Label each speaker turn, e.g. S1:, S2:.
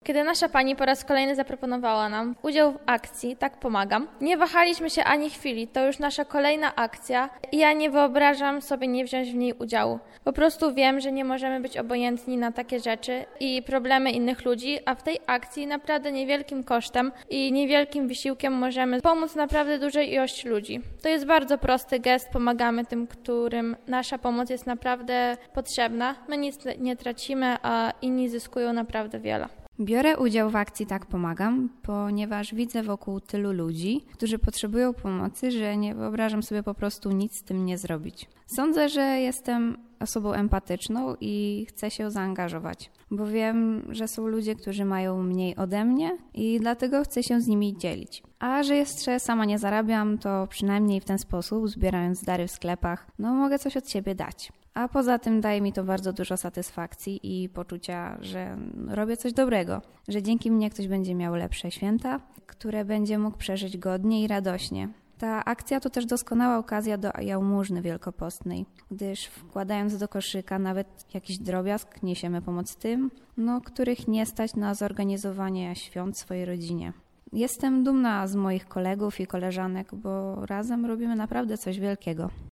S1: Kiedy nasza pani po raz kolejny zaproponowała nam udział w akcji Tak Pomagam, nie wahaliśmy się ani chwili, to już nasza kolejna akcja i ja nie wyobrażam sobie nie wziąć w niej udziału. Po prostu wiem, że nie możemy być obojętni na takie rzeczy i problemy innych ludzi, a w tej akcji naprawdę niewielkim kosztem i niewielkim wysiłkiem możemy pomóc naprawdę dużej ilości ludzi. To jest bardzo prosty gest, pomagamy tym, którym nasza pomoc jest naprawdę potrzebna. My nic nie tracimy, a inni zyskują naprawdę wiele.
S2: Biorę udział w akcji Tak Pomagam, ponieważ widzę wokół tylu ludzi, którzy potrzebują pomocy, że nie wyobrażam sobie po prostu nic z tym nie zrobić. Sądzę, że jestem osobą empatyczną i chcę się zaangażować, bo wiem, że są ludzie, którzy mają mniej ode mnie i dlatego chcę się z nimi dzielić. A że jeszcze sama nie zarabiam, to przynajmniej w ten sposób, zbierając dary w sklepach, mogę coś od siebie dać. A poza tym daje mi to bardzo dużo satysfakcji i poczucia, że robię coś dobrego, że dzięki mnie ktoś będzie miał lepsze święta, które będzie mógł przeżyć godnie i radośnie. Ta akcja to też doskonała okazja do jałmużny wielkopostnej, gdyż wkładając do koszyka nawet jakiś drobiazg, niesiemy pomoc tym, których nie stać na zorganizowanie świąt swojej rodzinie. Jestem dumna z moich kolegów i koleżanek, bo razem robimy naprawdę coś wielkiego.